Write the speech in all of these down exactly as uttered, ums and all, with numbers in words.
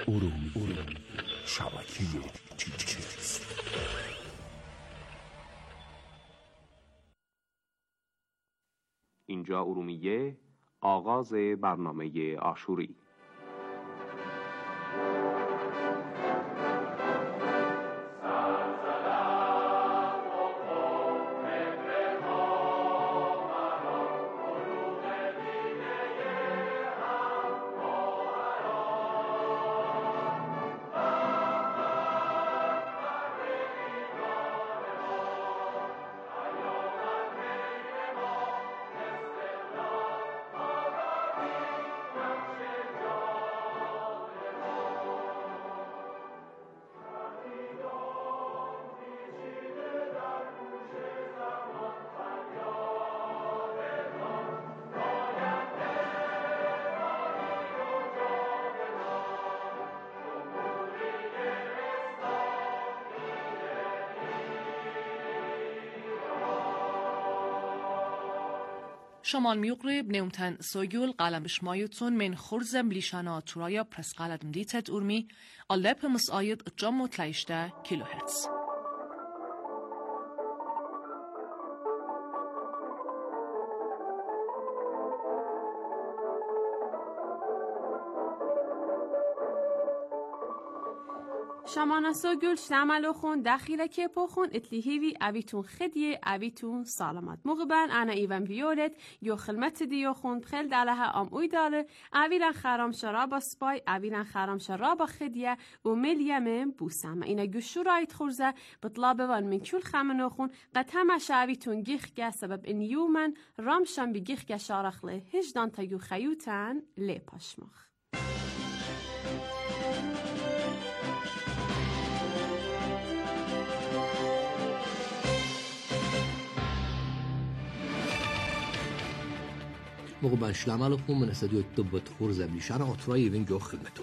ارومیه شبکه تیکست. اینجا ارومیه، آغاز برنامه عاشوری. شمال میقرب نومتن سوگول قلم بشمایتون من خرزم لیشانا تورایا پرس قلدم دیتت ارمی اللب مساید جم و تلیشته کیلو هرتز. شمانا سوگل شتعملو خون داخل کیپو خون اتلیهیوی اویتون خدیه اویتون سالمات مغبن انا ایوان ویولت یو خلمت دیو خون بخل دالها ام اوی داله اویران خرام شرابا سپای اویران خرام شرابا خدیه و ملیمم بوسام اینا گشو رایت خورزه بطلابه وان من کل خمنو خون قد همه شاویتون گیخگه سبب این یومن رامشان بی گیخگه شارخله هجدان تا یو خیوتن لی پاشمخ. موقع من شلمال خون من استدیو دبت خورز بلیشان آترایی وین جو خدمتون.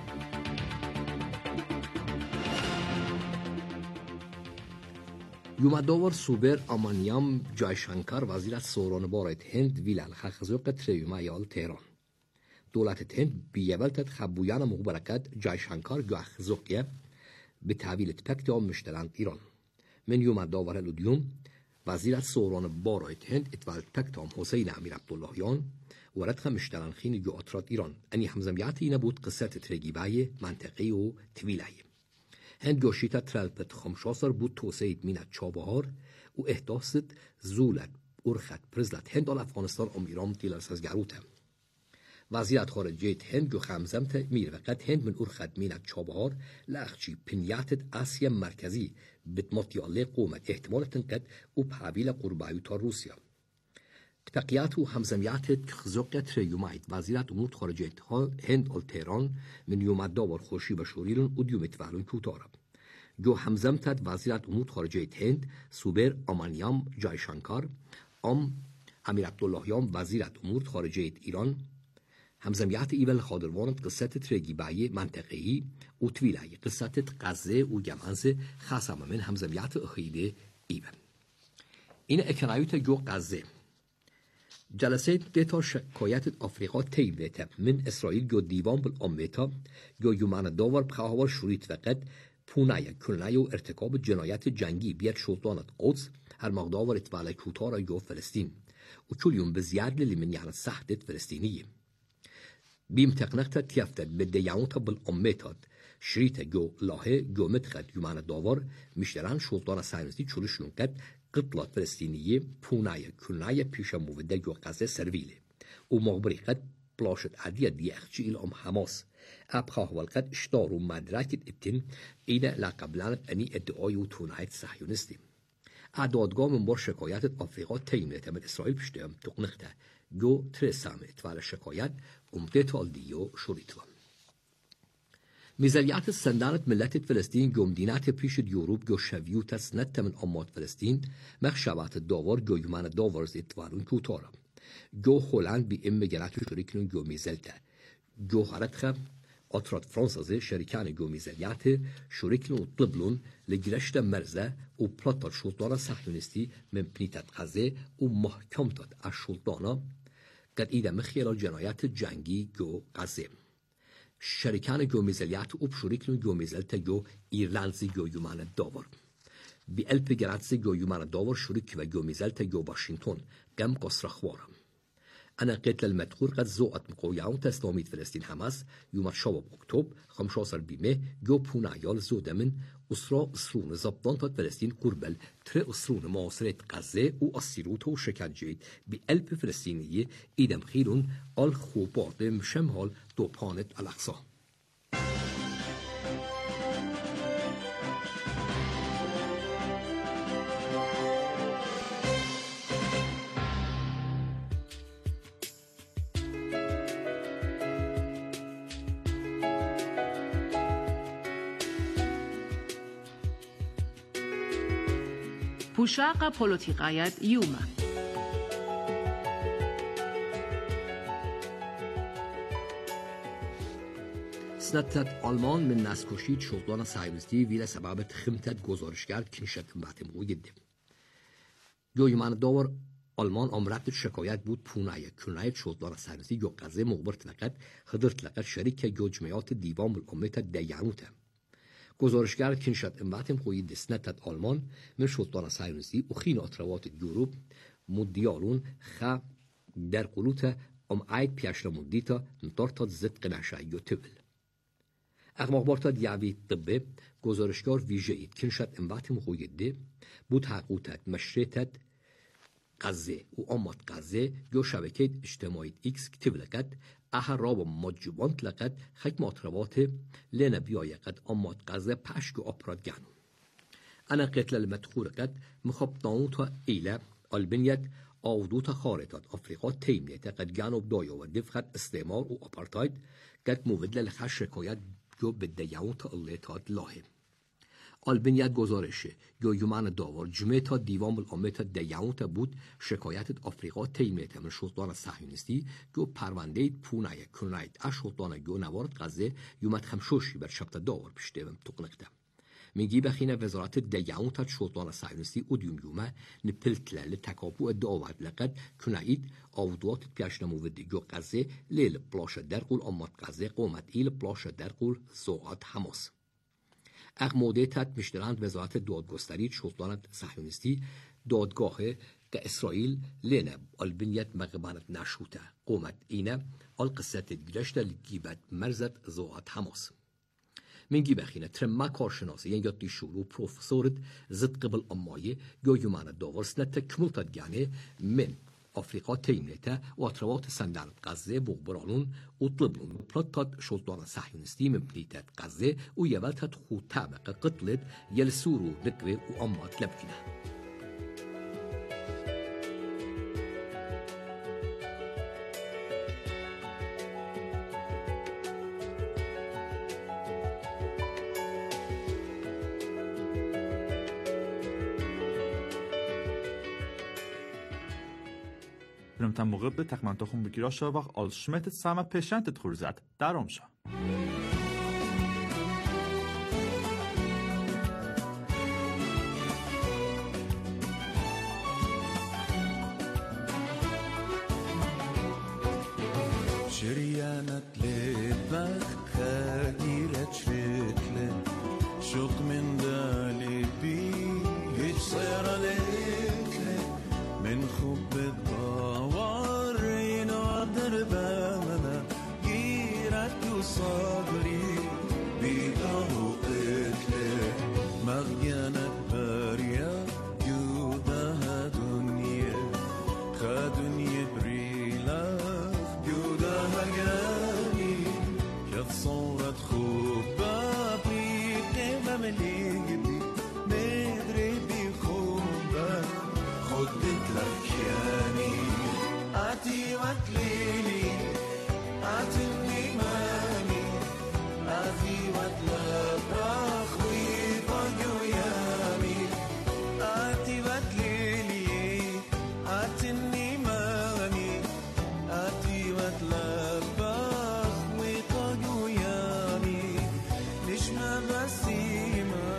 یومداور سوبر آمانیام جایشانکار وزیر سوران بارد هند ویلال خخزو قطریوم ایال تهران. دولت هند بیولتت خبویان مغبرکت جایشانکار گوخزوقیه به تحویل تپکت آم مشتلند ایران. من یومداور الودیوم وزیر سوران بارد هند اتوال تکتام حسین امیر عبداللهیان ورد خمشتلان خین جو اترات ایران انی همزمیات اینا بود قصت ترگیبای منطقی و طویلای. هند گوشیتا ترالپت خمشاسر بود توسعید مینت چابهار و احداثت زولت ارخت پرزلت هند آل افغانستان ام ایران تیلر سازگروته. وزیرت خارجیه هند جو خمزمت میر وقت هند من ارخت مینت چابهار لاخچی پنیاتت آسیا مرکزی بتمطیاله قومت احتمالتن قد و پاویل قربایو تا روسیا. تقیات و همزمیاتت خزوقت ریومایت وزیرت امور خارجیه هند آل تهران من یومد داور خوشی و شوریلون و دیومت والون کوتارم. جو همزمتت وزیرت امور خارجیه هند سوبر آمانیام جایشانکار ام امیر عبداللهیان وزیرت امور خارجیه ایران همزمیات ایول خادروانت قصت ترگیبای منطقه‌ای و طویلای قصت غزه و گمانز خاصم من همزمیات اخیده ایول. این اکنایوت جو غزه جلسه دیتا شکایت آفریقا تیبلت من اسرائیل جو دیوان بالامتا جو یومان داور بخواهوار شوریت وقت پونای کنای و ارتکاب جنایت جنگی بیاد شلطانت قدس هر مقداور اتواله کوتارا جو فلسطین و چولیون بزیاد لمن یعنی سحدت فلسطینیه. بیم تقنقت تیفتد به دیانتا بالامتاد شریط جو لاهه جو متخد یومان داور مشتران شلطان ساینستی چولشون قد قتلات فلسطینیه پونای کنای پیش موده جو غزه سرویله و مغبری قد بلاشت عدیه دیخچی الام حماس ابخاه والقد اشتار و مدرکت اتن ایده لقبلانت انی ادعای و تونایت صهیونستی. اعدادگاه من بار شکایت آفریقا تیمنت من اسرائیل پشتیم تقنقته جو ترسام اتوال شکایت امده تالدیو شوریتوان. میزلیات سندانت ملت فلسطین گمدینات پیش یوروب جو شویوت سنت من امات فلسطین مخشبات داور جو یومان داورز اتوالون کوتارم. جو هلند بی ام گرات شریکنون جو میزلته. جو حرت خب اترات فرانسازه شریکان جو میزلیات شریکنون طبلون لگرشت مرزه و پلاتر شلطان صهیونیستی من پنیتت غزه و محکم داد از شلطانا قد ایده مخیال جنایت جنگی جو غزه. شریکان گومیزلیات اوب شریکن گومیزلت گو ایرلندزی گو یومان داور. بی الپ گراتزی گو یومان داور شریک و گومیزلت گو واشنطن گم قصرخوارم. أنا قتل المدخور قد زوقت مقويعون تسلاميت فلسطين حماس يوم شباب أكتوب خمسة عشر بيمه جو بونا عيال زوده من أسرا أسرون زبطان تات فلسطين قربل تر أسرون معاصرة غزة و أسيروت و شکنجه بقلب فلسطينية إدم خيرون الخوبات مشمهال دوبانت الأقصى. پوشاق پولوتیقایت یوما سنتت آلمان من نسکشید شغلان صهیونیستی ویل سبب خمتت گزارشگر کنشت بعد موجود. یومان داور آلمان امرت شکایت بود پونای کنایت شغلان صهیونیستی جو قضیه مقبرت لقد خدرت لقد شریک جو جمعیت دیوان الامت دیانوته. گزارشگر کنشت امباتم خوی دسنتت آلمان من شطان صهیونیستی و خین اطروات یوروب مدیالون خا در قلوت ام عید پیشنمودیتا نطارتات زد قناشه یوتیبل. اقماقبارتا دیعوی طبه گزارشگر ویژهید کنشت امباتم خوی ده بود حقوتت مشرتت غزه و امات غزه جو شبکه اجتماعی ایکس کتیب لکد اهر راب مجبانت لقد خیک مطربات لنا بیای قد امات غزه پشک و اپراد گانون. انا قتل المدخور قد مخاب داونتا ایلا البنیت آودوتا خارطات افریقا تیمیت قد گانوب دایا و دفخت استعمار و اپارتاید قد موید لخش شکایت جو بدیاونتا اللیتات لاهم. البنیت گزارشه جو یومان داور جمعه تا دیوان الامت دیانوتا بود شکایت افریقا تیمیت من شطان صهیونیستی جو پرونده پونای کنایت اشطان جو نوارد غزه یومت خمشوشی بر شبت داور بشته و متقنقده. میگی بخینه وزارت دیانوتا شطان صهیونیستی اودیوم یومه نپلتله لتکابو داور لقد کنایت آودوات پیشنموودی جو غزه لیل پلاش درقول امات غزه قومت ایل پلاش درقول زوعات حماس. اقمودیتت مشترند وزارت دادگستری شطانت صهیونیستی دادگاه که اسرائیل لینه البنیت مقبانت نشوته قومت اینه القصت گرشت لگیبت مرزت زوات حماس. منگی بخینه ترمه کارشناسی یعنی یادی شروع پروفسورت زد قبل امایه یا یومان داورسنت کمولتت گانه من افریقا تیمنیته و اطروات سندانت غزه بغبرانون و طلبلون پلاتات شلطان صهیونیستی من پلیتت غزه و یولتت خود طابق قتلت یلسورو نقوه و امات لبکنه. Prümten muğibbe tekmantoxun bikira şovaq al şmetet sama peşentet xurzat daromşa. شريانت لبك كهيرت شكله شوق من دالبي هيج صير لكله من خب الضوار ينادر بامنا جيرت وصبري بيقه قتله مغيانت باريا جودها دنيا خدني بريلا جودها جاني كيف صورت خوبة بيقه ممليبي مدري بخوبة خدت لك يعني أعطي وتليلي أعطي النيماني أعطي وتلك أخوي طاقو يامي أعطي وتليلي أعطي النيماني أعطي وتلك أخوي طاقو يامي ليش ما بسيما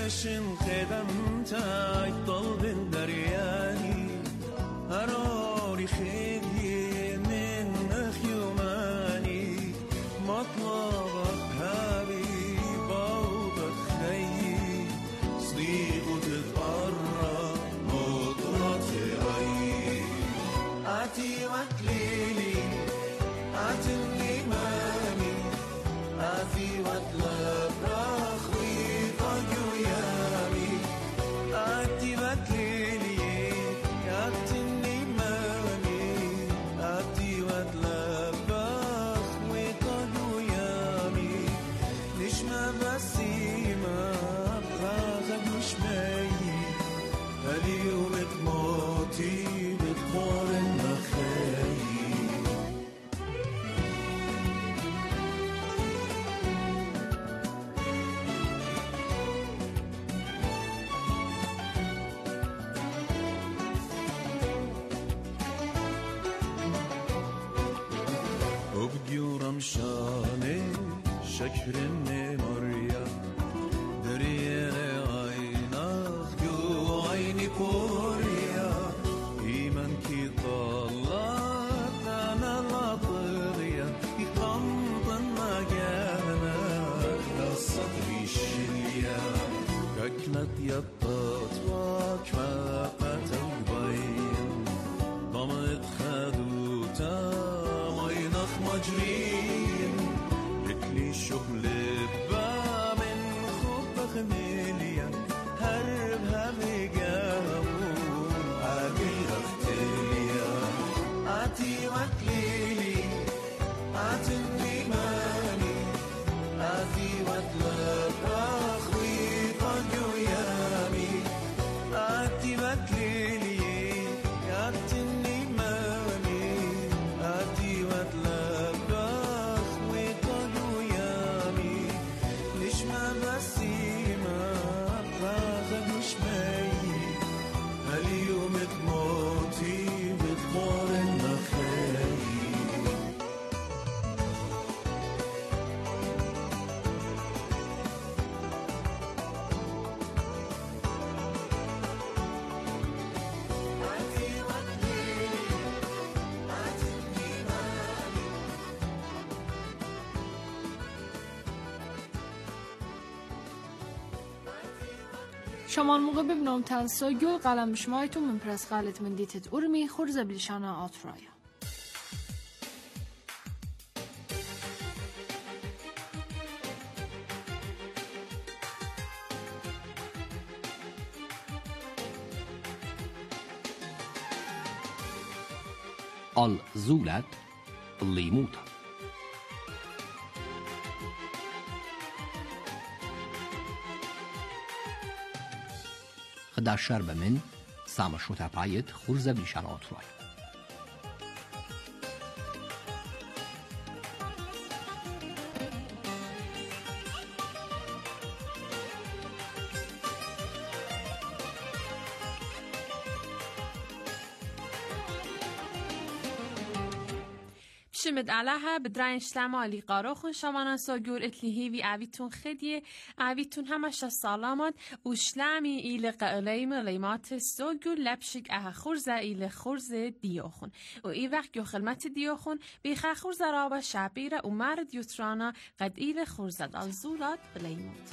عشن قدم تاي طلب درياني هراري خيدي من خيوماني مطلبك حبيبا وبخيي صديق وتتقرب مطرة رأيي أعطي وكليلي أعطي الإمامي أعطي وطلب رخوي طاقو يامي أعطي وكليلي أعطي الإمامي أعطي وطلب رخوي طاقو يامي نشمة بسيمة بغاغب وشمايي اليوم تموتي بتغور النخايي وبجورم شاني شكر ماريا دريان عينك جو عيني كوريا إيمان كي طلعت أنا لا طغيا يقمطن مجانا الصدر الشليا ككنت يطط وكفاقة البين ضمت خدوتا مينخ مجرين لكلي شغل با من خبخ مليا هربها بجاوم عاقل اختليا أعطي وكليلي أعطي الإيماني أعطي وطلب أخوي طاقو يامي أعطي وكليلي أعطي الإيماني أعطي وطلب أخوي طاقو يامي نشمة بسيمة بغاغب وشمايي اليوم تموتي بتغور النخايي شمال موقع ببنام تنسا گل قلم شمایتون من پرس غالت من دیتت ارمی خورز بلشانه آترایا الزولت الليموت خدا شرب من سام شوتا پایت خورز بلیشان آتروی شمد علىها بدراين شلمالي قاروخن شمانا ساجور اتلهي في عبيتون خدية عبيتون همش السلامات وشلامي إلى قليم ليمات ساجور لبشك أها خرزة إلى خرزة ديوخن وإي وقت يو خلمت ديوخن بيخا خرزة رابا شعبيرة ومارد يترانا قد إلى خرزة الزولات بليمات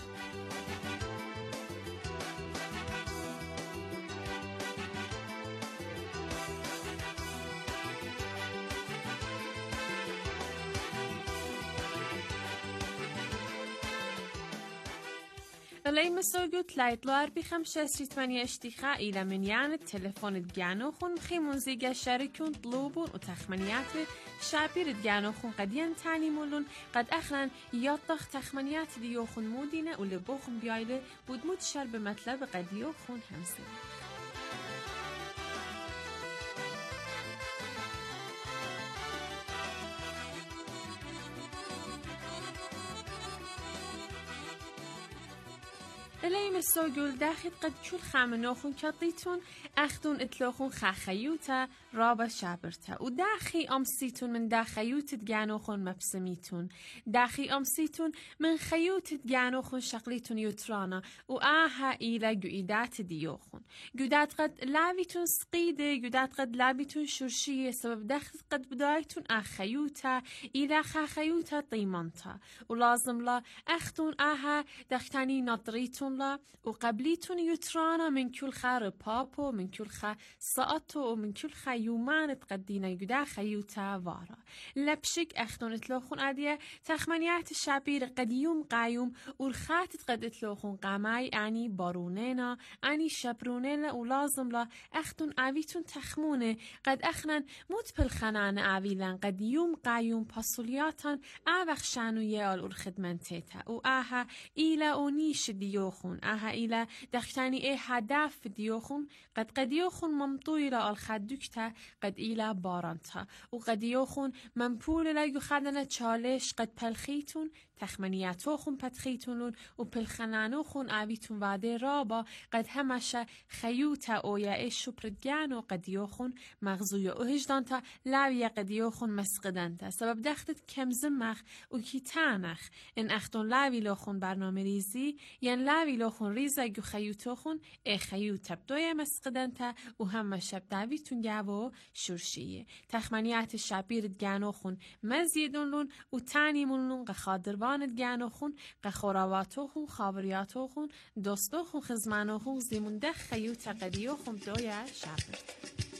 لای مساجد لایتلار بخم شصت ثمانية اشتخاء إلى منيان التلفون دجانوخن خيمون زيجا شاركون طلوبون وتخمنيات شعبير دجانوخن قد ينتعني مولون قد أخرن يطخ تخمنيات ديوخن مودينة ولبوخن بيايله بودمود شرب مطلب قد يوخن همسين الیم سوگل داخل قد كل خامنوخن كطيتون أخدون إتلوخن خخيوتا رابا شابرتا وداخي أمسيتون من داخيوت تجانوخن مبسميتون داخي أمسيتون من خيوت تجانوخن شقليتون يترانا وآها إلى جويدات ديوخن جودات قد لابيتون سقيدة جودات قد لابيتون شرشية سبب داخل قد بدايتون أخيوتا إلى خخيوتا طيمانتا ولازم لا أخدون آها دختاني نطريتون لا وقبليتون يترانا من كل خار بابو من كل خا ساعتو ومن كل خا يومان تقدينا يقدا خيوتا وارا لبشك أخدون اتلوخون عادية تخمنيات الشعبير قديوم قايوم والخات قد اتلوخون قاماي يعني بارونينا يعني شبرونينا ولازم لا أخدون عويتون تخمونه قد أخنن موت بالخنان عويلان قديوم قايوم باسولياتان أبخشانو يال والخدمنتيتا وآها إلى أونيش ديوخون آها إلى دختاني إيه هدف ديوخون قد قد يوخون ممطويلة الخدوكتا قد إلى بارانتا وقد يوخون ممبول لا يخدنا تشالش قد پلخيتون تخمنياتوخون پتخيتونون و پلخنانوخون آويتون واده رابا قد همشا خيوتا اويا ايشو پردگانو قد يوخون مغزويا اوهجدانتا لاويا قد يوخون مسقدانتا سبب دختت كم زمخ و كيتانخ ان اختون لاوي لوخون برنامه ريزي ين لاوي لوخون ريزا جو خيوتوخون اي خيوتا بدويا مسقدانتا و همشا بداويتون جاوو شرشيه تخمنيات الشعبير دگانوخون مزيدون لون و تانيمون لون قخادر وانت گانوخون قخوراواتوخون خابریاتوخون دوستوخون خزمانوخون زیمونده خیوت قدیوخون دویا شابرد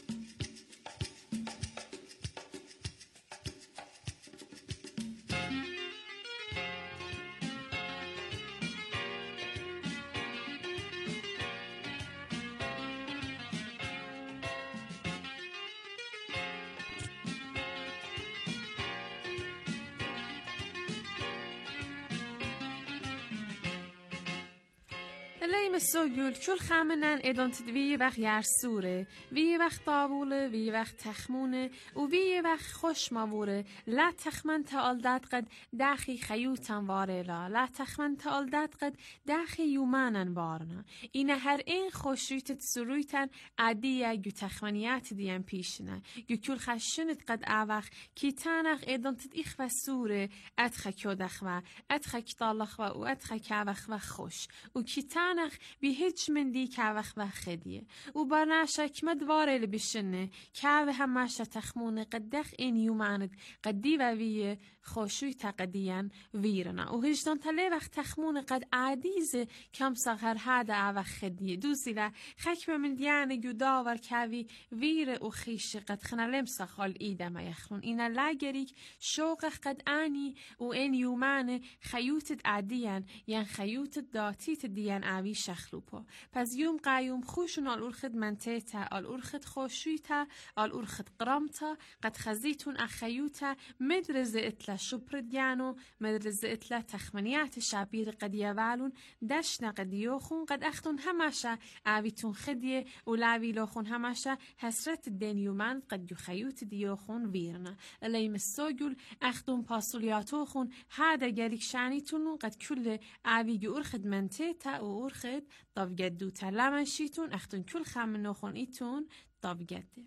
لیم سوگل کل خامنن ادانت وی وقت یرسوره وی وقت طاوله وی وقت تخمونه و وی وقت خوش ماوره لا تخمن تعالدت قد داخی خیوتن واره لا لا تخمن تعالدت قد داخی یومانن وارنا این هر این خوشیت سرویتن عادیه گو تخمنیات دیم پیشنه گو کل خشنت قد اوخ کی تنخ ادانت ایخ و سوره ادخ کودخ و ادخ کتالخ و ادخ کوخ و خوش و کی نخ بی هیچ من دی که وقت و خدیه و برناش کمد وارل بشنه که همش تخمون قدخ این یوماند قدی و ویه خوشوی تقدیان ویرنا و هجدان تله وقت تخمون قد عادیزه کم سغر هاده و خدیه دوزی لا خک من دیانه گو داور که ویره و خیش قد خنالم سخال ایده ما یخرون اینا لاگریک شوق قد آنی و این یومانه خیوتت عادیان یعن خیوتت داتیت دیان آوی شخلوپا پس یوم قایوم خوشون آل ارخد منتیتا آل ارخد خوشویتا آل ارخد قرامتا قد خزیتون اخیوتا مدرز اتلا شپردگانو مدرز اتلا تخمنیات شعبیر قد یوالون دشنا قد یوخون قد اختون هماشا آویتون خدیه و لاوی لوخون هماشا حسرت دین یومند قد یو خیوت دیوخون ویرنا الیم السوگل اختون پاسولیاتوخون هادا گلیک شانیتون قد کل آوی جو ارخد منتیتا و ارخد طبقدو تلامشيتون اختون كل خامنوخون ايتون طبقده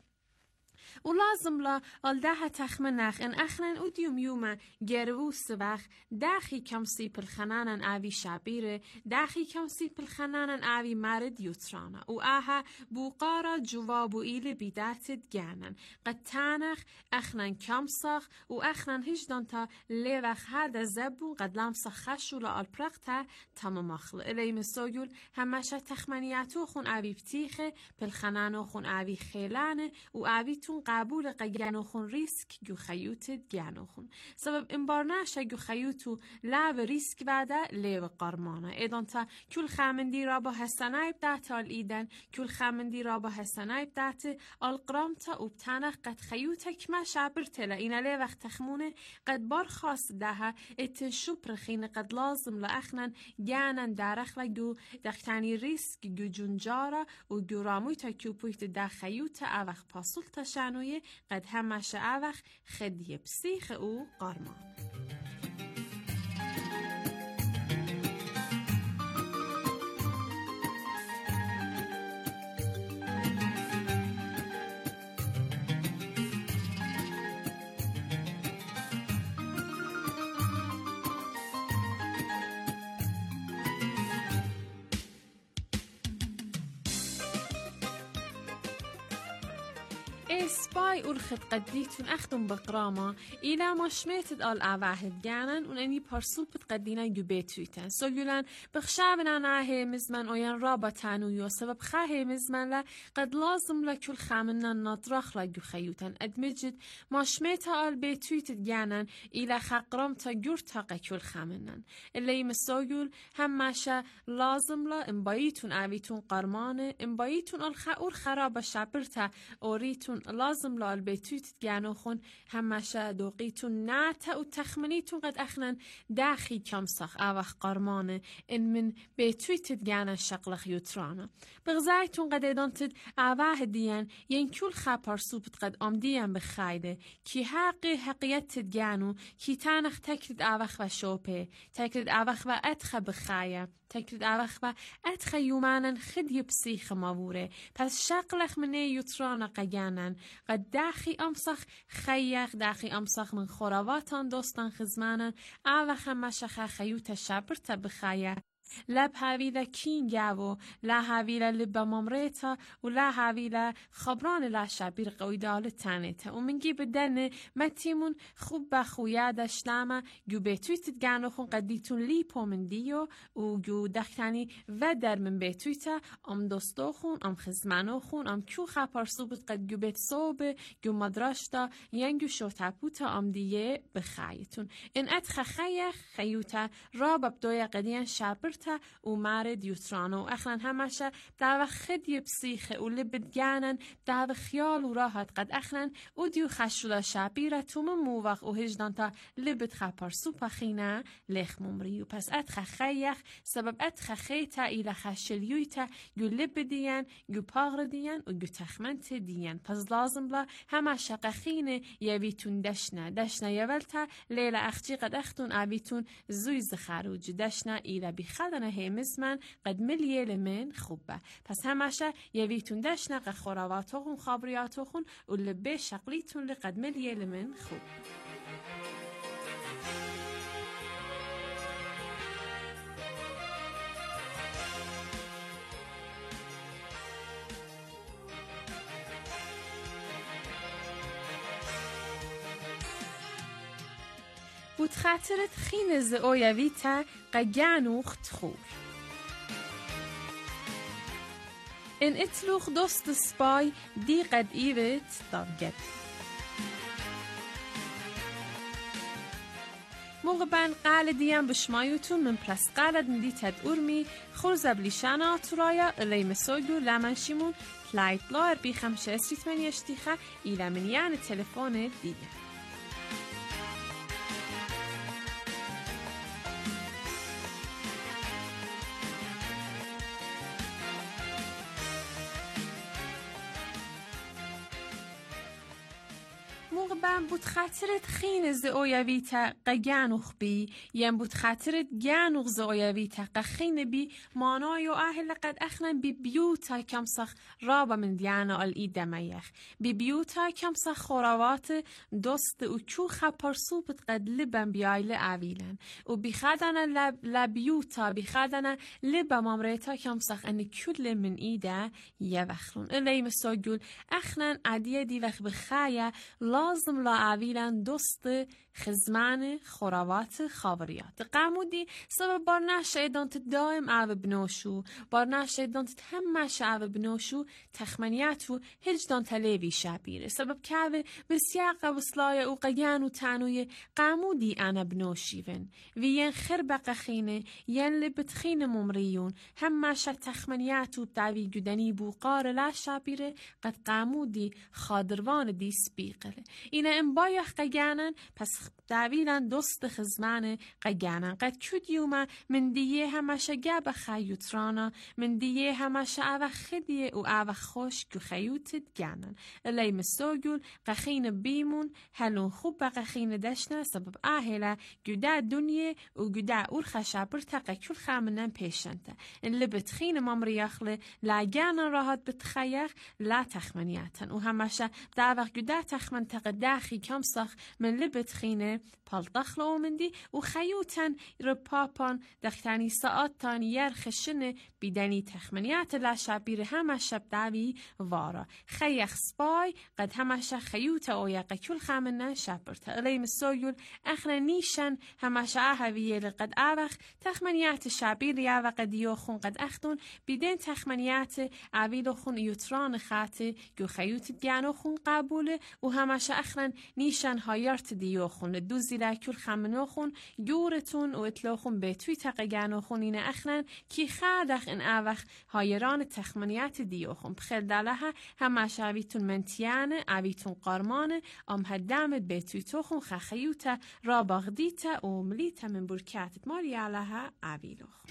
ولازم لا الده تخمنخ ان اخنن اوديوم يوما گروس وقت داخي كم سيب الخنانن آوي شابيره داخي كم سيب الخنانن آوي مرد يترانا و آها بوقارا جوابو إيل بيداتت جانن قد تانخ اخنن كم سخ و اخنن هجدان تا ليوخ هادا زبو قد لامسخ خشو لا البرقتا تمام اخل اليم السوگل همشا تخمنياتو خون آوي بتيخه بالخنانو خون آوي خيلانه و آوي تون قبول قیانوخون ریسک گو خیوتت گیانوخون سبب این بار نشه گو خیوتو لاب ریسک وده لیو قرمانه ایدان تا کل خامندی را با حسنایب دهت آل ایدن کل خامندی را با حسنایب دهت آل قرام تا اوبتانخ قد خیوتک ما شابر تلا اینا لی وقت تخمونه قد بار خاص ده اتن شبر خین قد لازم لأخنن گانن دارخ لگو دختانی ریسک گو جنجارا و گو راموی تا کیوپویت ده خیوت اوخ پاسول تشانوی قد همش اوخ خدیه بسیخ او قارمان اسبای أرخد قديتون أخدم بقرامة إلى ما شميتد آل أواهد جانن ونأني برسوب بتقدينا جبيتويتن سوغلان بخشابنا ناهي مزمن وين رابطانو يو سبب خاهي مزمن لا قد لازم لكل خامنا نطرخ لجو خيوتن أدمجد ما شميتها آل بيتويتد جانن إلى خقرمتا جورتا قكل خامنا اللي مسوغل هماشا لازم لا انبايتون أويتون قرمانه انبايتون الخور خراب شابرتا أوريتون لازم لا البيتوت تجانوخون همشه دوقيتون ناتا وتخمنيتون قد أخنن داخي كمسخ أوخ قرمانه إن من بيتوت تجانا شقلخ يوترانا بغزايتون قد إدانتد أواه ديان ين كل خبر صوبت قد أمديان بخايده كي حقي حقيت تجانو كي تانخ تكرد أوخ و شوبه تكرد أوخ و أدخ بخايه تكرد أوخ و أدخ يومانا خدي بسيخ ماوره پس شقلخ منه يوترانا قيانا قد داخي أمسخ خيخ داخي أمسخ من خراواتان دوستان خزمانا أوخ مشخ خيوت شبرت بخايه لب هاویلا کین گاو لا هاویلا لب ممرتا و لا هاویلا خبران لا شبیر قویدال تنته و منگی بدن متیمون خوب بخویا داشتم جو بتویت تجانو خون قدیتون لیپو من دیو و جو دختنی و در من بتویتا ام دوستو خون ام خزمانو خون ام کیو خبر صوبت قد جو بت صوب جو مدراشتا ینگو شوتاپوتا ام دیه بخایتون ان ادخ خیخ خیوتا را ببدوی قدیان شبر و مارد یوترانو اخلان همشه دعوه خدی بسیخه و لبد گانن دعوه خیال و راحت قد اخلان و دیو خشولا شابیره توم مووق و هجدان تا لبد خپر سوپا خینه لخ ممری و پس ادخ خیخ سبب ادخ خیتا ایل خشلیویتا گو لب دیان گو پاغر دیان و گو تخمنت دیان پس لازم لا همشه قخینه یویتون دشنه دشنه یولتا لیل اخجی قد اختون آبیتون زویز خروج دشنه ایل بخل خدنا همزمن قد ملیه لمن خوبه پس همشه یویتون دشنه قد خوراواتوخون خابریاتوخون و لبه شقلیتون لقد ملیه لمن خوب بود خاطرت خين زئويويتا قجانوخ تخور ان اتلوخ دوست سباي دي قد ايبت طبجت موقبان قال ديان بشمايوتون من پلس قالد ندي تد ارمي خرزة بليشانا ترايا اللي مسوجو لمن شيمون لايت لاير بي خمسة ستمن يشتيخة الى من يعني التلفون ديان موقبان بود خاطرت خين زئويويتا قجانوخ بي ين بود خاطرت جانوخ زئويويتا قخين بي مانايو اهل قد اخنن بي بيوتا كمسخ رابا من ديانا الإيدا ميخ بي بيوتا كمسخ خوراوات دوست و چو خپرسوبت قد لبن بيايل اويلن و بخادنا لب لبيوتا بخادنا لبا مامريتا كمسخ ان كل من إيدا يوخلون اللي مساجول اخنن عديه دي وخ بخايا لازم لا اویلن دوست خزمان خوراوات خاوریات قمودی سبب بار نشه دانت دائم او بنوشو بار نشه دانت همش او بنوشو تخمنیاتو هیچ دانت لیوی شبیره سبب که بسیاق و سلای و قیان و تنوی قمودی انا بنوشیون وین خربق خینه ین لبت خین ممریون همش تخمنیاتو بدوی جدنی بو قار لا شبیره قد قمودی خادروان دی سبیقله اینه انبایخ قیانن پس داویلن دوست خزمان قیانن قد کدیوما من دیه همشه گب خیوترانا من دیه همشه او خدیه و او خوش که خیوتت گانن الی مسوگول قخین بیمون هلون خوب قخین دشنه سبب آهلا گوده دنیه و گوده اور خشابر تقه کل خامنن پیشنده این لبتخین ممریخله لا گانن راحت بتخیخ لا تخمنیاتن و همشه داوخ گوده تخمن تقه داخي كمسخ من لبت خينة بالطخ لو مندي وخيوتن ربابان دختاني ساعتان يرخشنه بدني تخمنيات لا شابير هما شبداوي وارا خيخ سباي قد هما شخيوتا او يقى كل خامنة شابرتا إلي مسويول أخنا نيشن هما شاهوية لقد آوخ تخمنيات الشابير يا وقد يوخون قد أخدون بدين تخمنيات عبيلوخون يوتران خاتي جو خيوت ديانوخون قابوله وهما شاخرن نيشن هايرت ديوخون لدوزي لا كل خامنوخون جورتون واتلوخون بتوي تقيانوخون إن أخرن كي خادخ إن آوخ هايران تخمنيات ديوخون بخل دالها هما شاويتون منتيانه عبيتون قارمانه ام هدامت بتوي توخون خخيوتا را باغديتا ومليتا من بركاتت ماري علىها عبيلوخون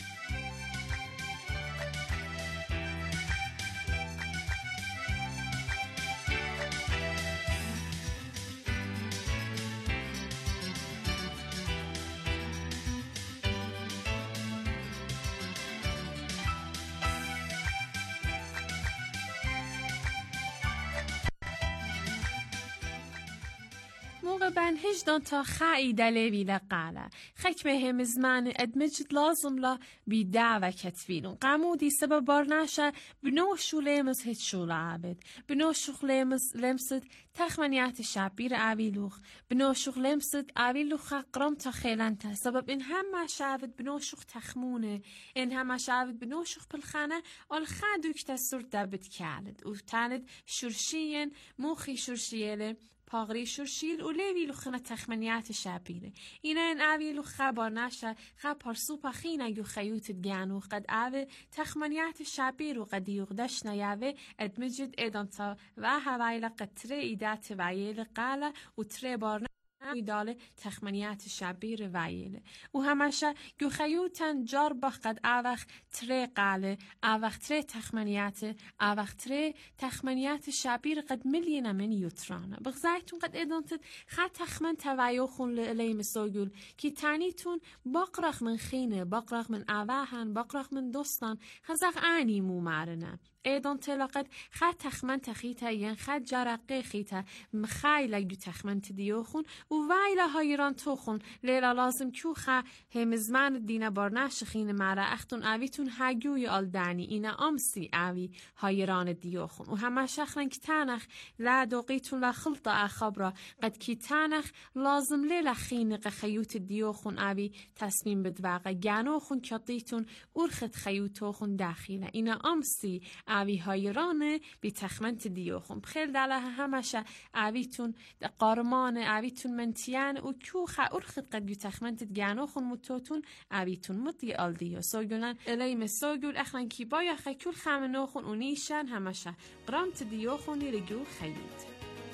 بن هجدان تا خاي دلوي لقالة خكمه هم زمان ادمجد لازم لا بدعوة كتفيلون قامودي سبب بارناشا بنوشو ليمز هيت شو لعبد بنوشو ليمز لمسد تخمنيات الشعبير عبيلوخ بنوشو لمسد عبيلوخ قرم تخيلانتا سبب إن هم شعبد بنوشو تخمونه إن هم شعبد بنوشو بالخانة والخادو كتسر دبت كالد وتاند شرشين موخي شرشيله پاغری شرشیل و لیوی لخنه تخمنیات شابیره. اینا این آوی لخه بارناشه خه پرسو پخینه یو خیوت گیانو قد آوی تخمنیات شابیر و قد یوغدش نیاوی ادمجد ایدانتا و هوایل قد تره ایدات وایل قاله و تره بارناشه ويداله تخمنيات الشعبير وعيله وهمشه جو خيوتن جار بخ قد آوخ تري قاله آوخ تري تخمنيات آوخ تري تخمنيات الشعبير قد ملينا من يوترانا بغزايتون قد إدانتت خا تخمن توايوخون لإلي مسوجول كي تانيتون بقرخ من خينه بقرخ من آواهن بقرخ من دوستان خزاق آني مو مارنا ایدان تلاقت خد تخمن تخیته ین خد جرقه خیته مخایل جو تخمن تدیوخون و وایلا هایران توخون لیلا لازم کیو خا هم زمان دینه بارنش خین مره اختون اویتون هگوی آلدانی اینا امسی اوی هایران دیوخون و همه شخرن که تانخ لا دوقیتون لا خلطه اخبره قد کی تانخ لازم لیلا خینق خیوت دیوخون اوی تصمیم بدواقع گانوخون کطیتون ارخت خیوتوخون داخله اینا امسی اوی هایرانه بی تخمنت دیوخون بخیل داله همشه اویتون قارمان اویتون منتیان و کیوخه ارخت قد بی تخمنت گانوخون متوتون اویتون مطی آلدیو سوگلن الیم سوگل اخلن کی بایا خیکول خامنوخون و نیشن همشه قرامت دیوخونی رگو خیوت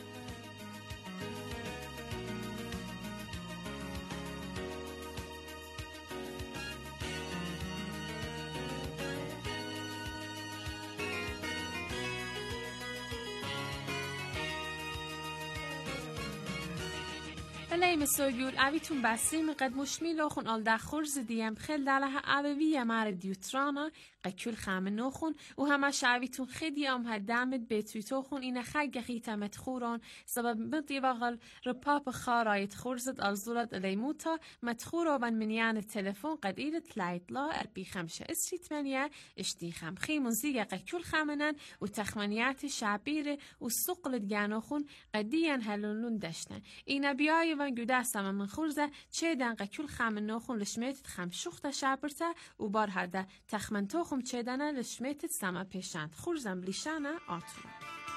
الیم سوگل اویتون بسیم قد مشمیلوخون آل ده خورز دیم خیل داله اویه مار دیوترانا قکل خامنوخون و همه شعویتون خیلی ام هدامت بیتویتوخون اینه خگ خیتمت خوران سبب مدی وغل رپاپ خارایت خورزت الزولت الیموتا متخورو بن منیان التلفون قد ایلت لايت لا اربی خمشه اسری تمانیه اشتی خم خیمون زیگه قکل خامنن و تخمنیات شعبیره و سقلت گانوخون قدیان هلونون داشتن اینه بیای و گوده سما من خورزه چه دنقه کل خامنوخون لشمیتت خم شوخت شعبرته و بار هده تخمنتوخون چه دنه لشمیتت سما پیشند خورزم لیشانه آتون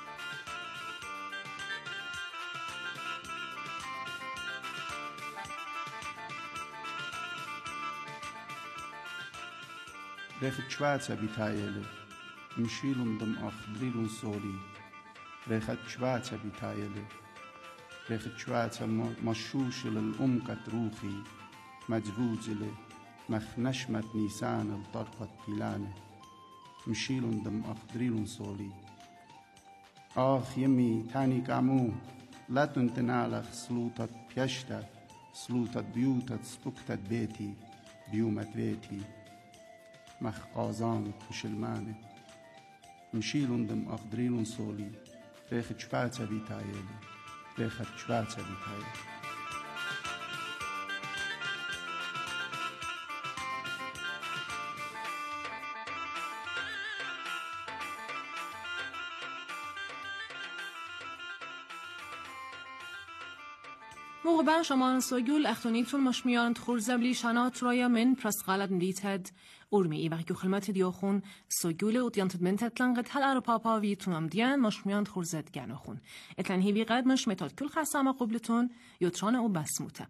ريخت شواتسا بتايلة مشيلون دم أخدريلون صولي ريخت شواتسا بتايلة ريخت شواتسا مشوش للأم قد روخي مجبوز لي مخنشمت نيسان الطرقة بلانة مشيلون دم أخدريلون صولي آخ يمي تاني كامو لا تنتنالخ سلوطة بيشتا سلوطة بيوتة سبكتة بيتي بيومة بيتي مخ قازان كشلمانة مشيلون دم أخدريلون صولي ريخ شفاتها بيتايلي ريخت شواتها بتايل موقبان شمان سوگول اختونیتون مشمیان خورزبلی شنات رایا من پرست غالت ندیتد ارمی ای وقتی خلمت دیوخون سوگول و دیانتد من تطلنقت هل اروپا ویتون هم دیان مشمیان خورزد گنوخون اتلن هیوی قدمش متاد کل خسام قبلتون یوتران او بسموته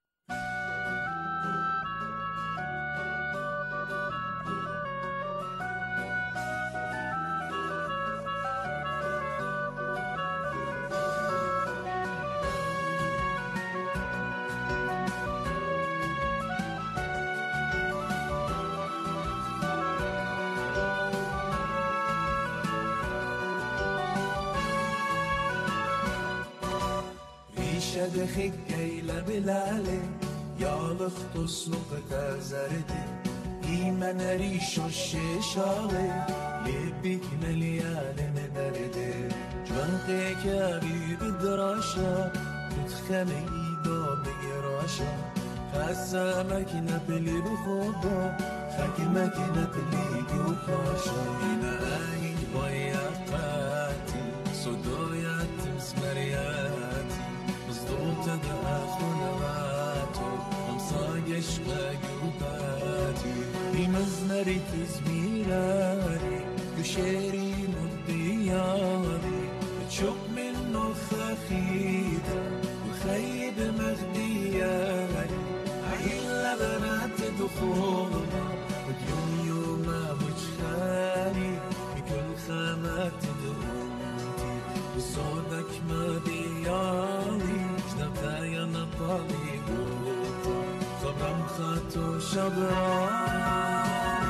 دخيك جايلة بلالي يا لختص نقطة زردي إيمان ريش الشيشالي لبك مليان مدردي جوانقك يا بيب دراشا تتخمي دون بيراشا خسامك نبلي بخوضو خاكمك نبلي بوخاشا إنا آين بياقاتي صدويات مسمرياتي مصدوطة داخلواتو مصايش قاقوباتي بمزمري تزميراري يشاري مضياري تشوق منه خخيدة وخيب مغدياري عيلا بنات دخولنا وديوم يوما وجخاني بكل خامات دهونتي بصوتك ما بيالي جنبتا يا نطالي بوطا خبرم خاتو شبراني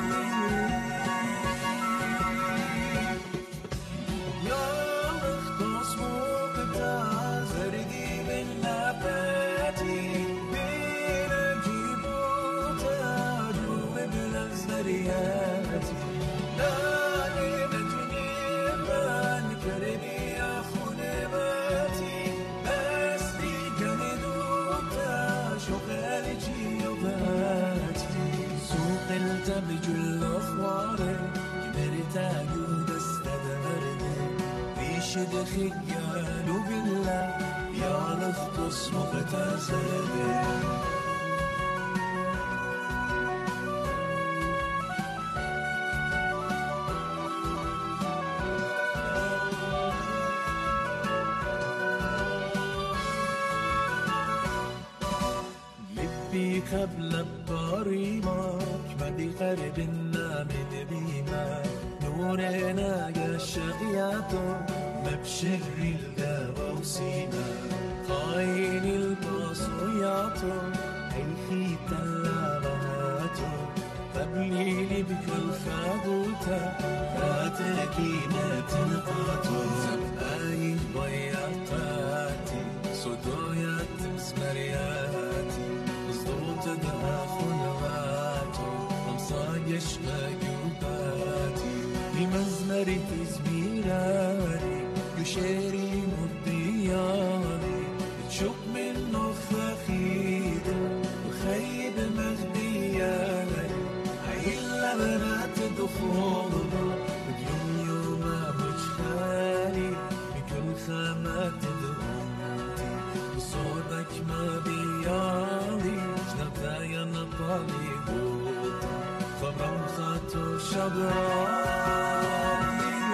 يا مختص موقتا زردي بالنباتي بين جيبوتا جوب بالازدرياتي داني نجني من كربي يا خنباتي بس لي جندوتا شغالي جيوباتي سوق التبج الأخوار كبرتا جود استدمرني فيش دخيالو بالله يا لختص مقتزلي لبي قبل باريمك مدي قرب النامد بيما نورنا يا شقياتو مبشر الغابة وسيما قاين الباصوياتو الخيط اللابناتو قبلي بكل خاضوتا فاتكينات نقاتو زبقاين بياتاتي صدويات مسمرياتي مصدوط داخلواتو مصايش ماجوباتي بمزمري تزميراري يشاري مضياري تشوق منه خخيدة وخيب مغدياري عيلا بنات دخولنا وديوم يوما مجخالي بكل خامات دهونتي بصوتك ما بيالي جنبتا يا نطالي بوطا خبرم خاتو شبراني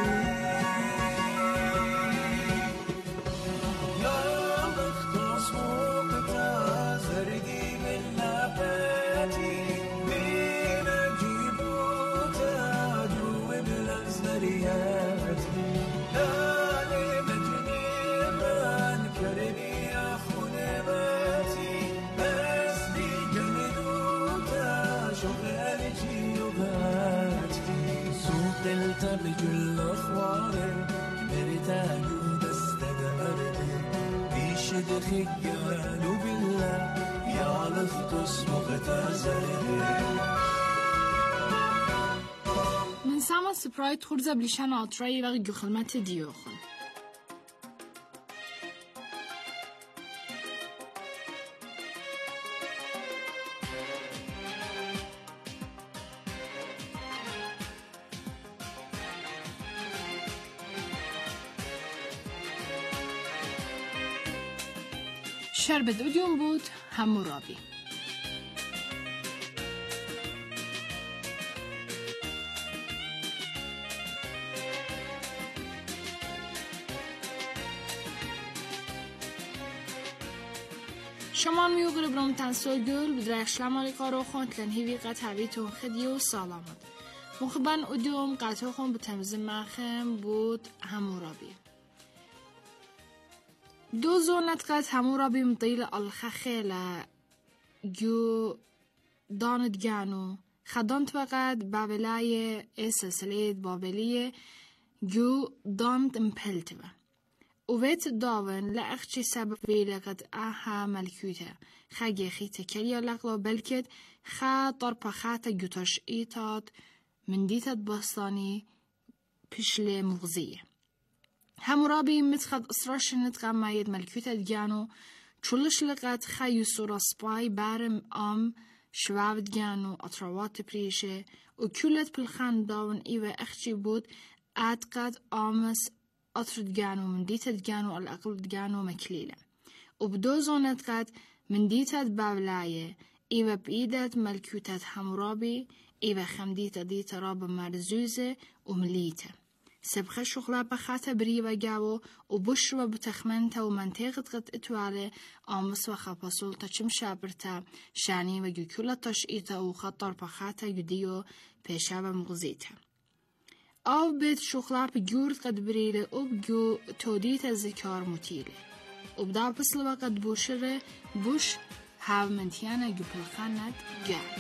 التبج الأخوار كبرتا جود استدمرني بيش دخيالو بالله يا لختص مقتزلي من ساما سپراید خورزه بلیشن آترایی و گخلمت دیو خون شربت اودیوم بود همورابی. شمان میوغر برام تنسوگل بدرخش لمالی قارو خونت لن هیوی قطعویتون خدی و سلامت. مخبن اودیوم قطعو خون به تمز مخم بود همورابی. دو زونت قد همورابی مطیل الخخیل جو داند گانو خدانت وقت بابلای اسسلید بابلیه جو داند مپلتوه. وویت داون لأخشي سبب لقد آها ملكوته خاجي خيته كليا لقلو بلكت خا طربا خاتا جوتش إيتاد من ديتاد بستاني بشلي مغزية همورابي متخد إسراش نتقام مايد ملكوته دجانو چولش لقد خا يسورا سباي بارم آم شواب دجانو أطروات بريشه وكولت بالخان داون إيوه أخشي بود أتقد آمس أطر دجانو من ديتا دجانو الأقل دجانو مكليلة وبدو زونت قد من ديتا بابلاية إيوه بإيدت ملكوتات همورابي إيوه خمديتا ديتا راب مرزوزة ومليتا سبخة شغلة بخاتا بريوة جاو وبشروا بتخمنتا ومنطقة قد اتوالي آمس وخباسولتا چم شابرتا شاني وجوكولا تشئيتا وخطر بخاتا يديو بيشاب مغزيتا آو بيت شغلة بجورد قد بريلة وبجو توديتا ذكار متيلة وبدا بسلوة قد بوشرة بوش هاو منتيانا جبلخانات جاو